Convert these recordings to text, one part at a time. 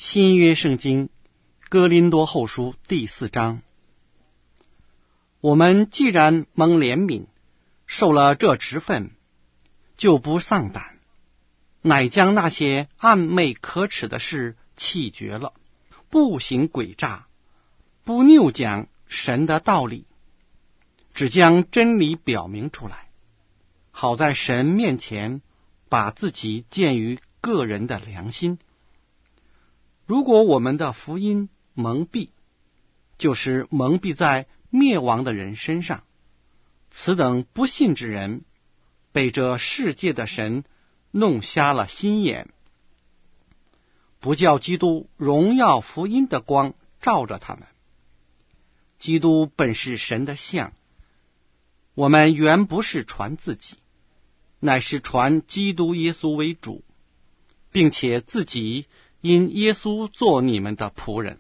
新约圣经哥林多后书第4章。我们既然蒙怜悯，受了这职分，就不丧胆，乃将那些暗昧可耻的事弃绝了，不行诡诈，不拗讲神的道理，只将真理表明出来，好在神面前把自己鉴于个人的良心。如果我们的福音蒙蔽，就是蒙蔽在灭亡的人身上，此等不信之人被这世界的神弄瞎了心眼，不叫基督荣耀福音的光照着他们。基督本是神的像，我们原不是传自己，乃是传基督耶稣为主，并且自己因耶稣做你们的仆人。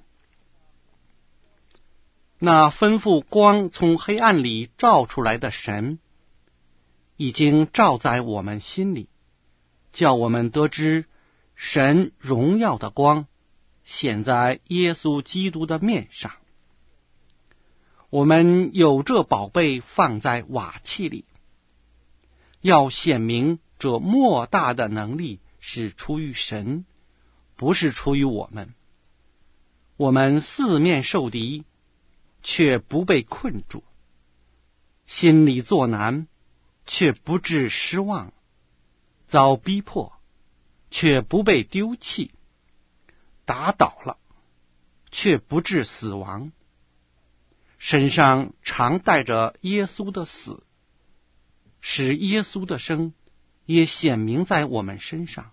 那吩咐光从黑暗里照出来的神，已经照在我们心里，叫我们得知神荣耀的光显在耶稣基督的面上。我们有这宝贝放在瓦器里，要显明这莫大的能力是出于神，不是出于我们。我们四面受敌，却不被困住；心里作难，却不致失望；遭逼迫，却不被丢弃；打倒了，却不致死亡。身上常带着耶稣的死，使耶稣的生也显明在我们身上。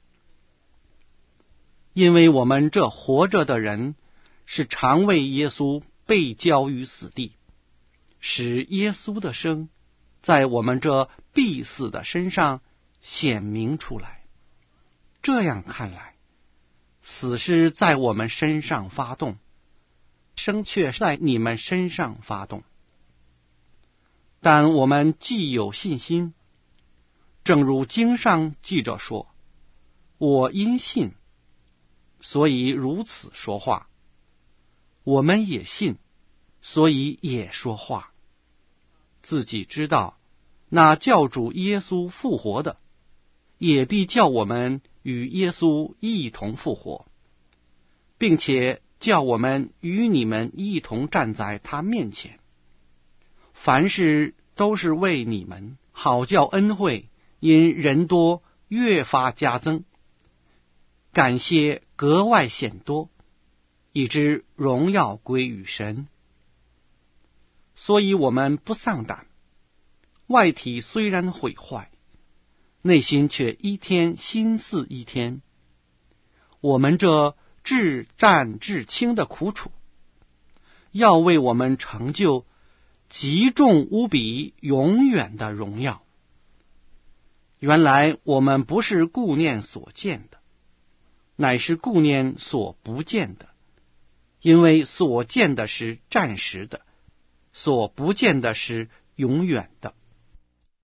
因为我们这活着的人是常为耶稣被交于死地，使耶稣的生在我们这必死的身上显明出来。这样看来，死是在我们身上发动，生却在你们身上发动。但我们既有信心，正如经上记着说，我因信，所以如此说话。我们也信，所以也说话。自己知道，那叫主耶稣复活的，也必叫我们与耶稣一同复活，并且叫我们与你们一同站在他面前。凡事都是为你们，好叫恩惠因人多越发加增，感谢格外显多，以致荣耀归于神。所以我们不丧胆，外体虽然毁坏，内心却一天新似一天。我们这至战至轻的苦楚，要为我们成就极重无比永远的荣耀。原来我们不是顾念所见的，乃是顾念所不见的，因为所见的是暂时的，所不见的是永远的。